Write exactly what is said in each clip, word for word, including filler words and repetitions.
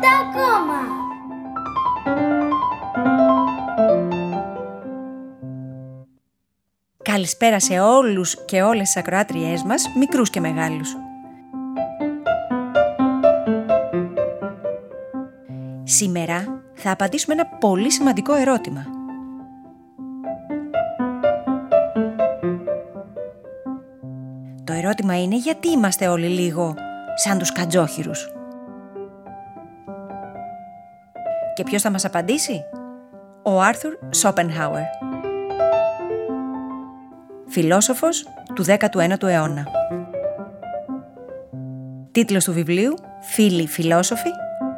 λεπτά ακόμα. Καλησπέρα σε όλους και όλες τις ακροάτριές μας, μικρούς και μεγάλους. Σήμερα θα απαντήσουμε ένα πολύ σημαντικό ερώτημα. Το ερώτημα είναι γιατί είμαστε όλοι λίγο σαν τους κατζόχυρους. Και ποιος θα μας απαντήσει? Ο Άρθουρ Σόπενχάουερ, φιλόσοφος του δέκατου ένατου αιώνα. Τίτλος του βιβλίου «Φίλοι φιλόσοφοι»,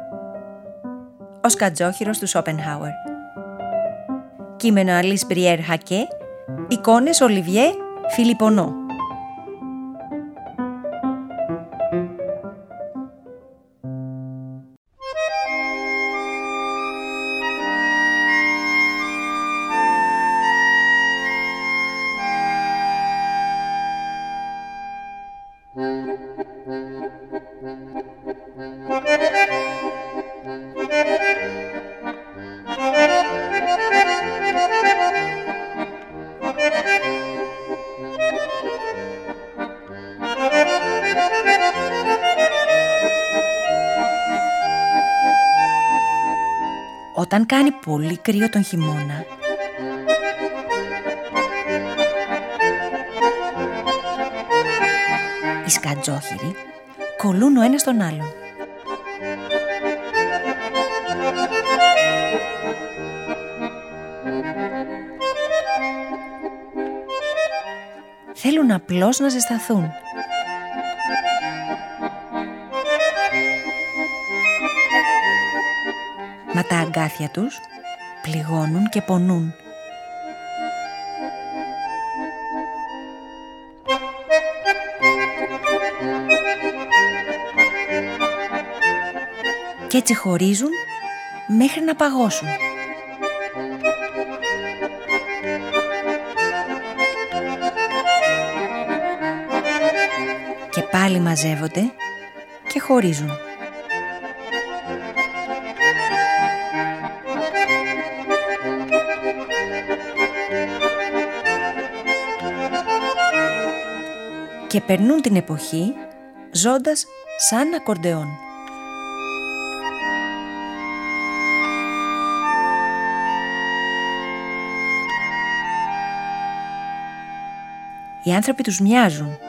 ο σκατζόχυρος του Σόπενχάουερ. Κείμενο Αλής Μπριέρ Χακέ, εικόνες Ολιβιέ Φιλιππονό. Όταν κάνει πολύ κρύο τον χειμώνα, οι σκατζόχυροι κολλούν ο ένας τον άλλον. Θέλουν απλώς να ζεσταθούν. Μα τα αγκάθια τους πληγώνουν και πονούν. Κι έτσι χωρίζουν μέχρι να παγώσουν. Και πάλι μαζεύονται και χωρίζουν. Και περνούν την εποχή ζώντας σαν ακορντεόν. Οι άνθρωποι τους μοιάζουν.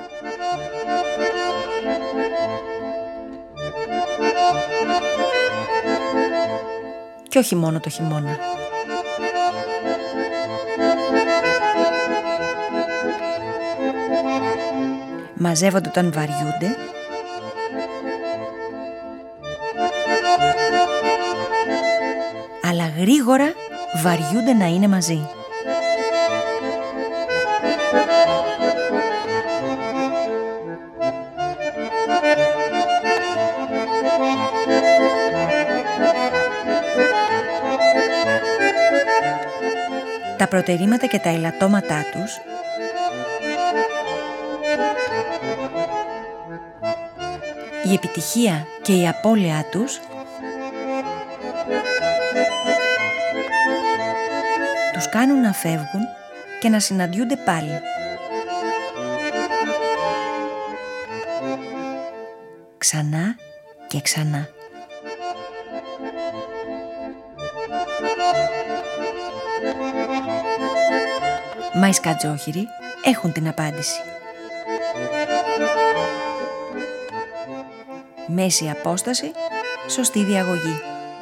Και όχι μόνο το χειμώνα. Μαζεύονται όταν βαριούνται αλλά γρήγορα βαριούνται να είναι μαζί. Τα προτερήματα και τα ελαττώματά τους η επιτυχία και η απώλειά τους τους κάνουν να φεύγουν και να συναντιούνται πάλι. Ξανά και ξανά. Μα οι σκατζόχυροι έχουν την απάντηση. Μέση απόσταση, σωστή διαγωγή.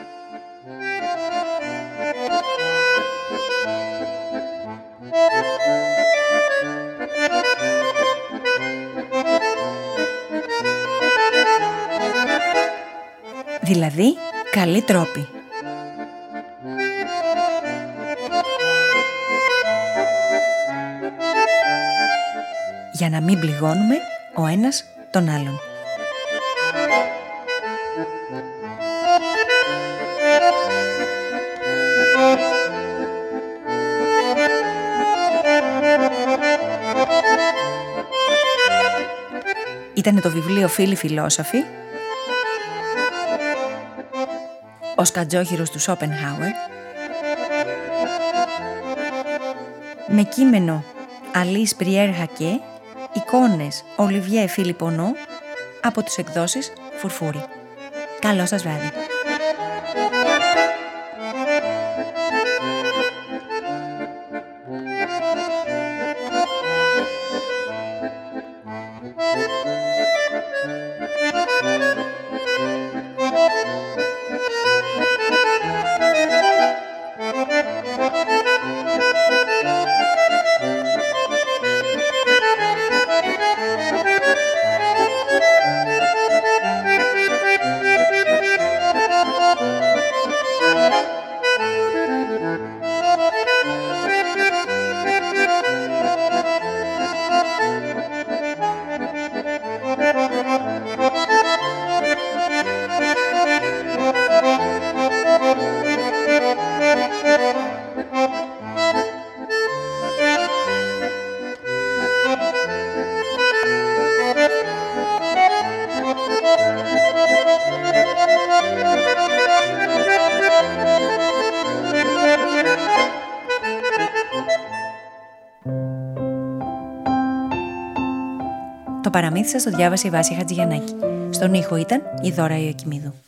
Δηλαδή, καλή τρόπη. Για να μην πληγώνουμε ο ένας τον άλλον. Ήταν το βιβλίο «Φίλοι φιλόσοφοι» Ο σκατζόχυρος του Σόπενχάουερ, με κείμενο Αλίς Μπριέρ Χακέ, εικόνες Ολιβιέ Φιλιππονό, από τις εκδόσεις Φουρφούρι. Καλό σας βράδυ. Το παραμύθι σας το διάβασε η Βάση Χατζηγιαννάκη. Στον ήχο ήταν η Δώρα Ιωακημίδου.